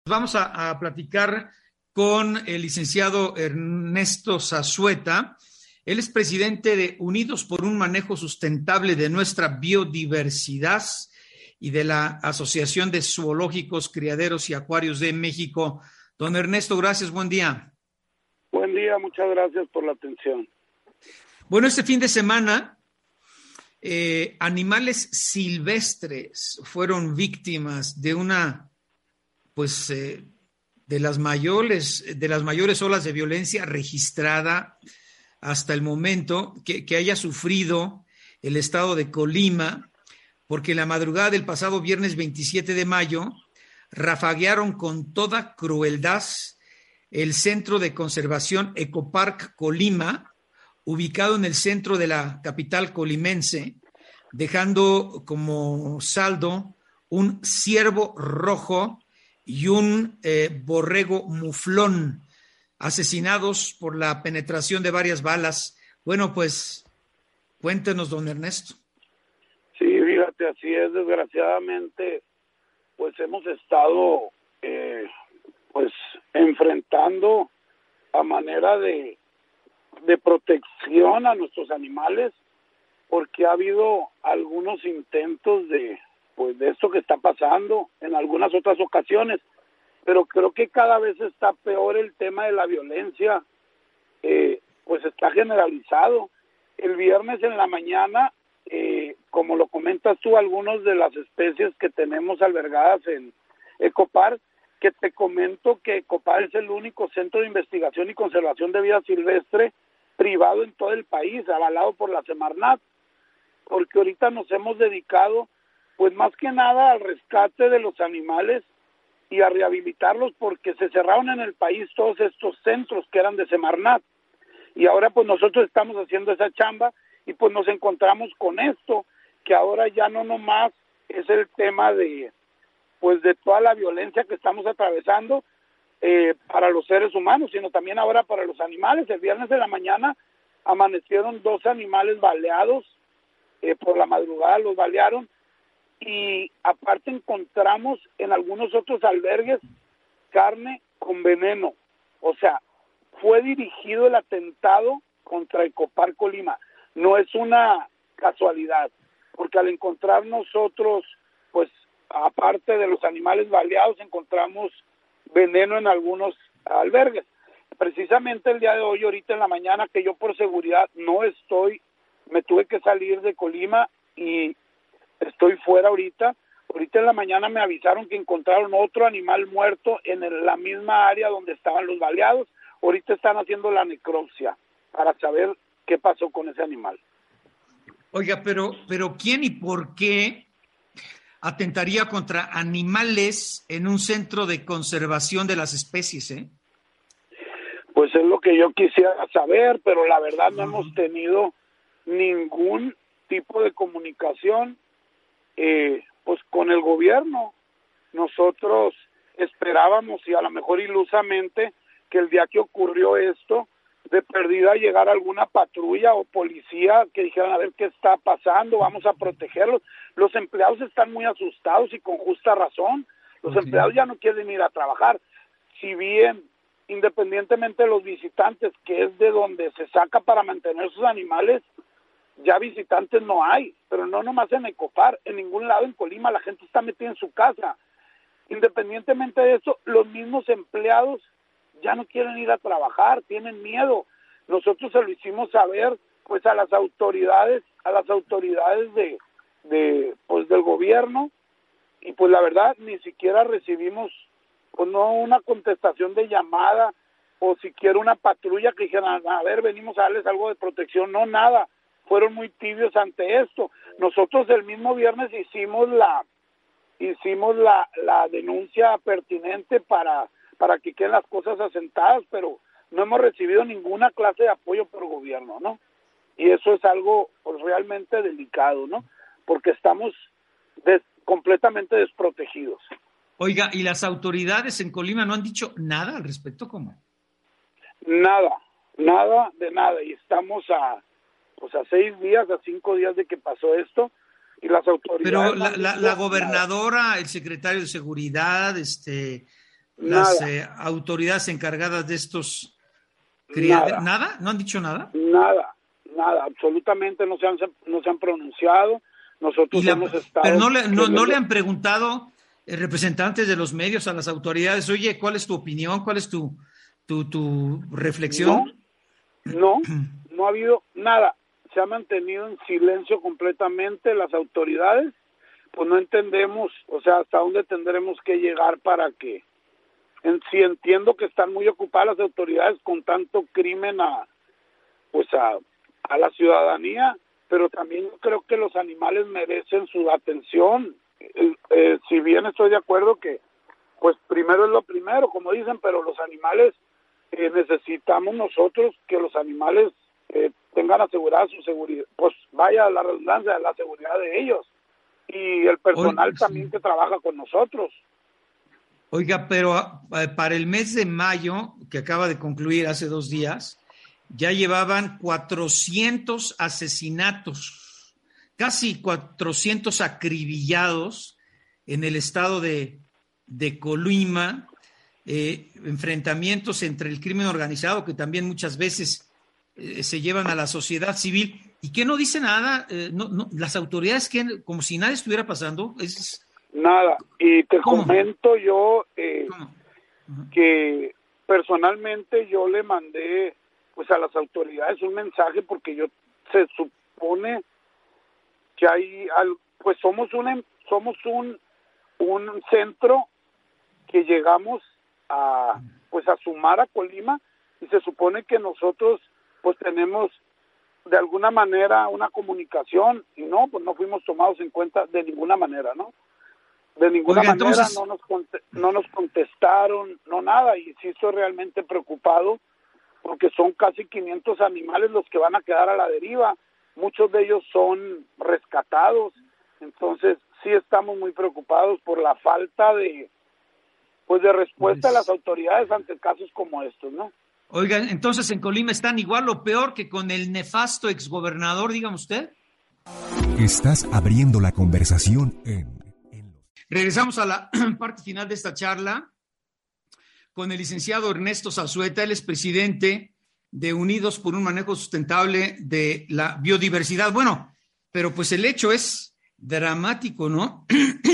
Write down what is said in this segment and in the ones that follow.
Vamos a platicar con el licenciado Ernesto Zazueta. Él es presidente de Unidos por un Manejo Sustentable de Nuestra Biodiversidad y de la Asociación de Zoológicos, Criaderos y Acuarios de México. Don Ernesto, gracias, buen día. Buen día, muchas gracias por la atención. Bueno, este fin de semana, animales silvestres fueron víctimas de una de las mayores olas de violencia registrada hasta el momento que haya sufrido el estado de Colima, porque en la madrugada del pasado viernes 27 de mayo rafaguearon con toda crueldad el Centro de Conservación Ecopark Colima, ubicado en el centro de la capital colimense, dejando como saldo un ciervo rojo y un borrego muflón, asesinados por la penetración de varias balas. Bueno, pues cuéntenos, don Ernesto. Sí, fíjate, así es, desgraciadamente, pues hemos estado enfrentando a manera de protección a nuestros animales, porque ha habido algunos intentos de esto que está pasando en algunas otras ocasiones, pero creo que cada vez está peor el tema de la violencia, pues está generalizado. El viernes en la mañana, como lo comentas tú, algunos de las especies que tenemos albergadas en Ecopark, que te comento que Ecopark es el único centro de investigación y conservación de vida silvestre privado en todo el país, avalado por la Semarnat, porque ahorita nos hemos dedicado pues más que nada al rescate de los animales y a rehabilitarlos, porque se cerraron en el país todos estos centros que eran de Semarnat, y ahora pues nosotros estamos haciendo esa chamba y pues nos encontramos con esto, que ahora ya no nomás es el tema de toda la violencia que estamos atravesando para los seres humanos, sino también ahora para los animales. El viernes de la mañana amanecieron 2 animales baleados, por la madrugada los balearon, y aparte encontramos en algunos otros albergues carne con veneno. O sea, fue dirigido el atentado contra Ecopark Colima. No es una casualidad, porque al encontrar nosotros, pues aparte de los animales baleados, encontramos veneno en algunos albergues. Precisamente el día de hoy, ahorita en la mañana, que yo por seguridad me tuve que salir de Colima y estoy fuera ahorita. Ahorita en la mañana me avisaron que encontraron otro animal muerto en la misma área donde estaban los baleados. Ahorita están haciendo la necropsia para saber qué pasó con ese animal. Oiga, pero ¿quién y por qué atentaría contra animales en un centro de conservación de las especies, Pues es lo que yo quisiera saber, pero la verdad no hemos tenido ningún tipo de comunicación pues con el gobierno. Nosotros esperábamos, y a lo mejor ilusamente, que el día que ocurrió esto, de perdida llegara alguna patrulla o policía que dijeran a ver qué está pasando, vamos a protegerlos. Los empleados están muy asustados y con justa razón. Los empleados ya no quieren ir a trabajar. Si bien, independientemente de los visitantes, que es de donde se saca para mantener sus animales, ya visitantes no hay, pero no nomás en Ecopark, en ningún lado en Colima la gente está metida en su casa. Independientemente de eso, los mismos empleados ya no quieren ir a trabajar, tienen miedo. Nosotros se lo hicimos saber pues a las autoridades del gobierno, y pues la verdad ni siquiera recibimos pues no una contestación de llamada o siquiera una patrulla que dijeran a ver, venimos a darles algo de protección, no, nada. Fueron muy tibios ante esto. Nosotros el mismo viernes hicimos la denuncia pertinente para que queden las cosas asentadas, pero no hemos recibido ninguna clase de apoyo por gobierno, ¿no? Y eso es algo pues realmente delicado, ¿no? Porque estamos completamente desprotegidos. Oiga, ¿y las autoridades en Colima no han dicho nada al respecto? ¿Cómo? Nada de nada, y estamos a 5 días de que pasó esto, y las autoridades... Pero la gobernadora, el secretario de Seguridad, las autoridades encargadas de estos Nada. ¿Nada? ¿No han dicho nada? Nada, absolutamente no se han pronunciado. Nosotros hemos estado... Pero no le han preguntado representantes de los medios a las autoridades, oye, ¿cuál es tu opinión? ¿Cuál es tu reflexión? No ha habido nada. Se ha mantenido en silencio completamente las autoridades. Pues no entendemos, o sea, hasta dónde tendremos que llegar para que... Sí entiendo que están muy ocupadas las autoridades con tanto crimen a la ciudadanía, pero también creo que los animales merecen su atención. Si bien estoy de acuerdo que pues primero es lo primero, como dicen, pero los animales necesitamos nosotros que los animales tengan asegurada su seguridad, pues vaya la redundancia, la seguridad de ellos y el personal también que trabaja con nosotros. Oiga, pero para el mes de mayo, que acaba de concluir hace 2 días, ya llevaban 400 asesinatos, casi 400 acribillados en el estado de Colima, enfrentamientos entre el crimen organizado, que también muchas veces se llevan a la sociedad civil, y que no dice nada, las autoridades que como si nada estuviera pasando, Nada, y te ¿Cómo? comento yo que personalmente yo le mandé pues a las autoridades un mensaje porque se supone que pues somos un centro que llegamos a sumar a Colima y se supone que nosotros pues tenemos de alguna manera una comunicación y pues no fuimos tomados en cuenta de ninguna manera, ¿no? De ninguna manera. Entonces... no nos contestaron, no nada, y sí estoy realmente preocupado porque son casi 500 animales los que van a quedar a la deriva, muchos de ellos son rescatados, entonces sí estamos muy preocupados por la falta de respuesta de las autoridades ante casos como estos, ¿no? Oigan, entonces en Colima están igual o peor que con el nefasto exgobernador, dígame usted. Estás abriendo la conversación en... Regresamos a la parte final de esta charla con el licenciado Ernesto Zazueta. Él es presidente de Unidos por un Manejo Sustentable de la Biodiversidad. Bueno, pero pues el hecho es dramático, ¿no?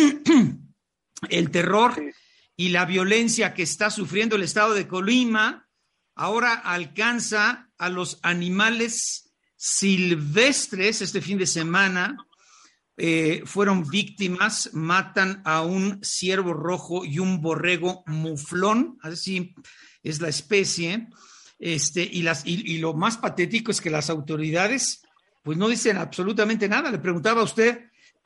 El terror y la violencia que está sufriendo el estado de Colima ahora alcanza a los animales silvestres. Este fin de semana fueron víctimas, matan a un ciervo rojo y un borrego muflón, así es la especie, y lo más patético es que las autoridades pues no dicen absolutamente nada. Le preguntaba a usted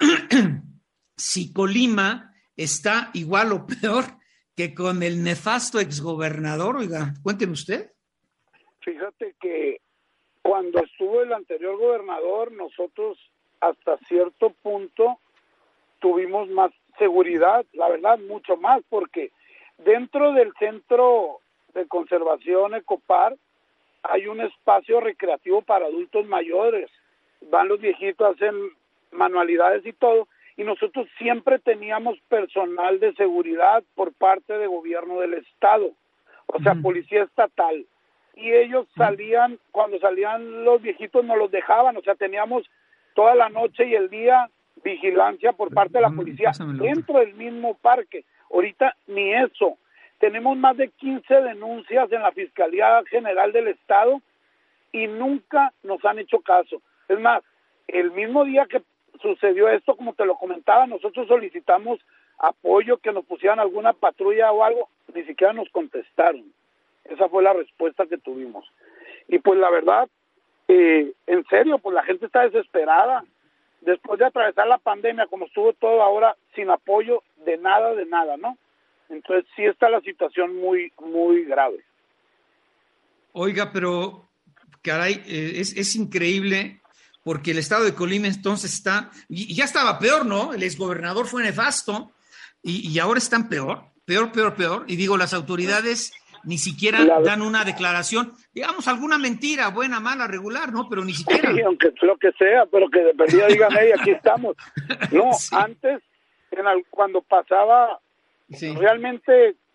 si Colima está igual o peor que con el nefasto exgobernador. Oiga, cuénteme usted. Fíjate que cuando estuvo el anterior gobernador, nosotros hasta cierto punto tuvimos más seguridad, la verdad, mucho más, porque dentro del Centro de Conservación Ecopar hay un espacio recreativo para adultos mayores, van los viejitos, hacen manualidades y todo, y nosotros siempre teníamos personal de seguridad por parte del gobierno del estado, o sea, policía estatal, y ellos salían, cuando salían los viejitos nos los dejaban, o sea, teníamos toda la noche y el día vigilancia por parte de la policía dentro del mismo parque. Ahorita ni eso. Tenemos más de 15 denuncias en la Fiscalía General del Estado y nunca nos han hecho caso. Es más, el mismo día que sucedió esto, como te lo comentaba, nosotros solicitamos apoyo, que nos pusieran alguna patrulla o algo, ni siquiera nos contestaron. Esa fue la respuesta que tuvimos. Y pues la verdad, en serio, pues la gente está desesperada. Después de atravesar la pandemia, como estuvo todo ahora, sin apoyo de nada, ¿no? Entonces sí está la situación muy, muy grave. Oiga, pero, caray, es increíble, porque el estado de Colima entonces está, y ya estaba peor, ¿no? El exgobernador fue nefasto, y ahora están peor, y digo, las autoridades ni siquiera dan una declaración, digamos, alguna mentira, buena, mala, regular, ¿no? Pero ni siquiera. Sí, aunque lo que sea, pero que de perdida digan, hey, aquí estamos. No, sí. Antes, cuando pasaba, realmente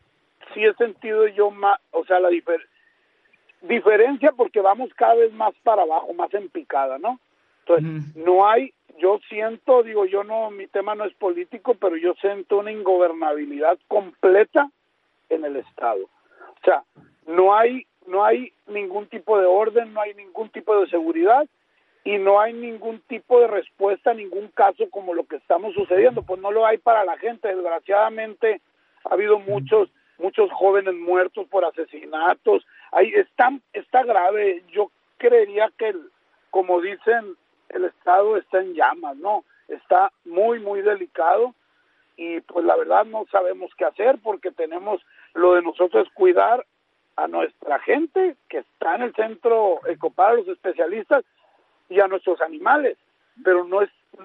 sí he sentido yo más, o sea, la diferencia porque vamos cada vez más para abajo, más en picada, ¿no? Entonces, no hay, yo siento, digo, yo no, mi tema no es político, pero yo siento una ingobernabilidad completa en el Estado. O sea, no hay ningún tipo de orden, no hay ningún tipo de seguridad y no hay ningún tipo de respuesta a ningún caso como lo que estamos sucediendo. Pues no lo hay para la gente. Desgraciadamente ha habido muchos jóvenes muertos por asesinatos. Ahí está grave. Yo creería que, como dicen, el Estado está en llamas, ¿no? Está muy, muy delicado y pues la verdad no sabemos qué hacer porque tenemos, lo de nosotros es cuidar a nuestra gente que está en el centro Ecopar, a los especialistas y a nuestros animales, pero no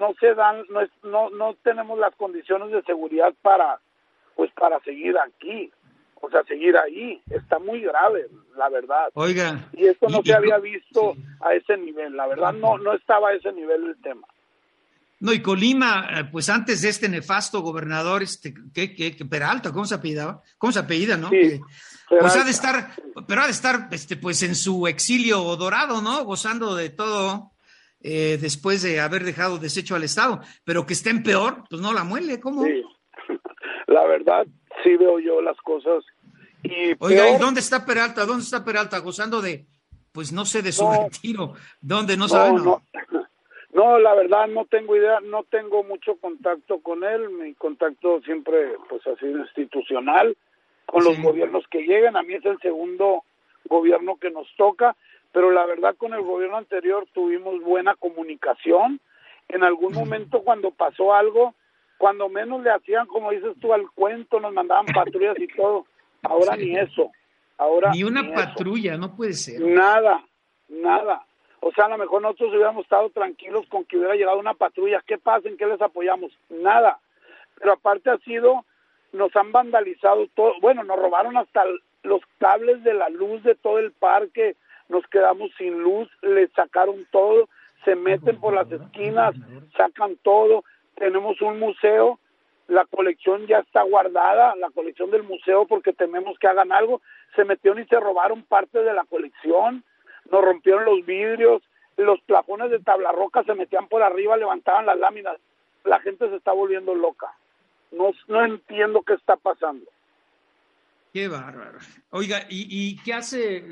tenemos las condiciones de seguridad para seguir aquí, o sea, seguir ahí. Está muy grave, la verdad. Oiga, y esto no se había visto a ese nivel, la verdad no estaba a ese nivel el tema. No, y Colima, pues antes de este nefasto gobernador, que Peralta, ¿cómo se apellidaba? ¿Cómo se apellida, no? Sí, pues ha de estar, pues en su exilio dorado, ¿no? Gozando de todo, después de haber dejado deshecho al Estado, pero que estén peor, pues no la muele, ¿cómo? Sí, la verdad, sí veo yo las cosas. Y oiga, peor, ¿y dónde está Peralta? ¿Dónde está Peralta? Gozando de, pues no sé, de su retiro. ¿Dónde? No saben. No, la verdad no tengo idea, no tengo mucho contacto con él, mi contacto siempre pues ha sido institucional, con los gobiernos que llegan. A mí es el segundo gobierno que nos toca, pero la verdad con el gobierno anterior tuvimos buena comunicación. En algún momento cuando pasó algo, cuando menos le hacían, como dices tú, al cuento, nos mandaban patrullas y todo. Ahora ni eso. Ni una patrulla, no puede ser. Nada. O sea, a lo mejor nosotros hubiéramos estado tranquilos con que hubiera llegado una patrulla. ¿Qué pasa? ¿En qué les apoyamos? Nada. Pero aparte nos han vandalizado todo. Bueno, nos robaron hasta los cables de la luz de todo el parque. Nos quedamos sin luz, les sacaron todo. Se meten por las esquinas, sacan todo. Tenemos un museo, la colección ya está guardada, la colección del museo, porque tememos que hagan algo. Se metieron y se robaron parte de la colección. Nos rompieron los vidrios, los plafones de tabla roca se metían por arriba, levantaban las láminas. La gente se está volviendo loca. No entiendo qué está pasando. Qué bárbaro. Oiga, ¿y qué hace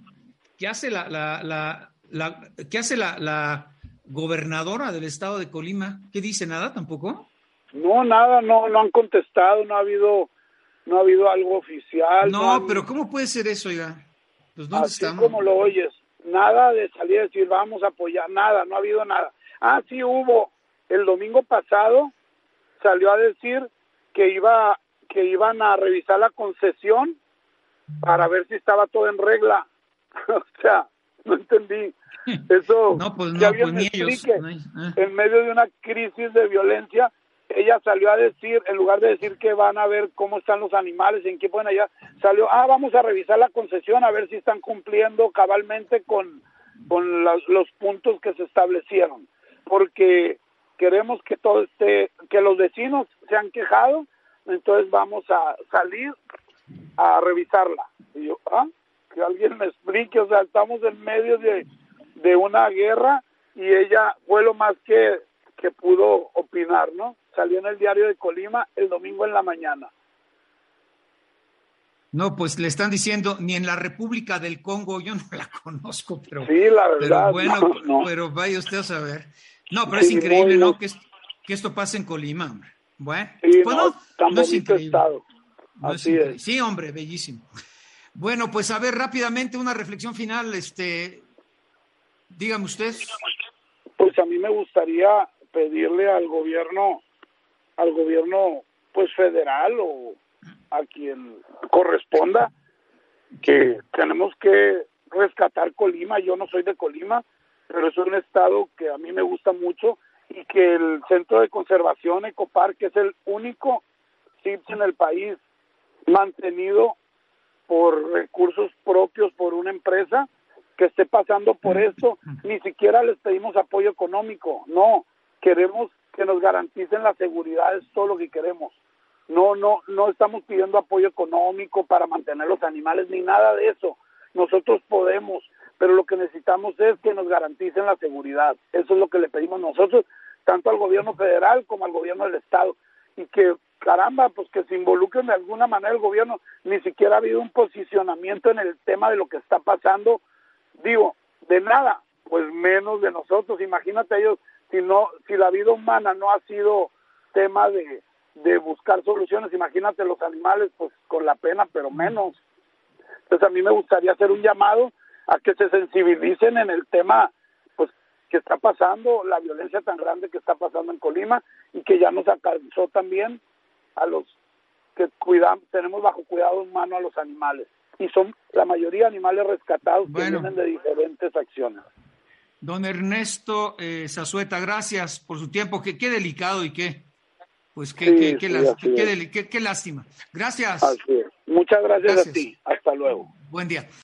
la gobernadora del estado de Colima? ¿Qué dice? ¿Nada tampoco? No, nada, no han contestado, no ha habido algo oficial. No, pero ¿cómo puede ser eso, oiga? Pues ¿dónde así estamos? Como lo oyes. Nada de salir a decir vamos a apoyar, nada, no ha habido nada. Sí hubo, el domingo pasado salió a decir que iban a revisar la concesión para ver si estaba todo en regla. O sea, no entendí. Eso, no, pues que alguien me explique. En medio de una crisis de violencia, ella salió a decir, en lugar de decir que van a ver cómo están los animales, en qué pueden allá, salió, vamos a revisar la concesión a ver si están cumpliendo cabalmente con los puntos que se establecieron, porque queremos que que los vecinos se han quejado, entonces vamos a salir a revisarla. Y yo, que alguien me explique, o sea, estamos en medio de una guerra y ella fue lo más que pudo opinar, ¿no? Salió en el diario de Colima el domingo en la mañana. No, pues le están diciendo, ni en la República del Congo, yo no la conozco, pero... Sí, la verdad. Pero bueno, no. Pero vaya usted a saber. No, pero es increíble, ¿no? Que esto pase en Colima, hombre. Bueno, sí, pues no es increíble. Estado. No así es increíble. es. Sí, hombre, bellísimo. Bueno, pues a ver, rápidamente una reflexión final, dígame usted. Pues a mí me gustaría pedirle al gobierno pues federal o a quien corresponda que tenemos que rescatar Colima. Yo no soy de Colima, pero es un estado que a mí me gusta mucho y que el Centro de Conservación Ecopar, que es el único CIPS en el país mantenido por recursos propios por una empresa que esté pasando por esto, ni siquiera les pedimos apoyo económico, no, queremos que nos garanticen la seguridad, es todo lo que queremos. No estamos pidiendo apoyo económico para mantener los animales ni nada de eso. Nosotros podemos, pero lo que necesitamos es que nos garanticen la seguridad. Eso es lo que le pedimos nosotros, tanto al gobierno federal como al gobierno del estado, y que, caramba, pues que se involucren de alguna manera el gobierno. Ni siquiera ha habido un posicionamiento en el tema de lo que está pasando, digo, de nada, pues menos de nosotros. Imagínate ellos, si la vida humana no ha sido tema de buscar soluciones, imagínate los animales, pues con la pena, pero menos. Entonces a mí me gustaría hacer un llamado a que se sensibilicen en el tema, pues, que está pasando, la violencia tan grande que está pasando en Colima, y que ya nos alcanzó también a los que tenemos bajo cuidado humano a los animales, y son la mayoría animales rescatados que vienen de diferentes acciones. Don Ernesto Zazueta, gracias por su tiempo. Qué delicado y qué lástima. Gracias. Así es. Muchas gracias a ti. Hasta luego. Buen día.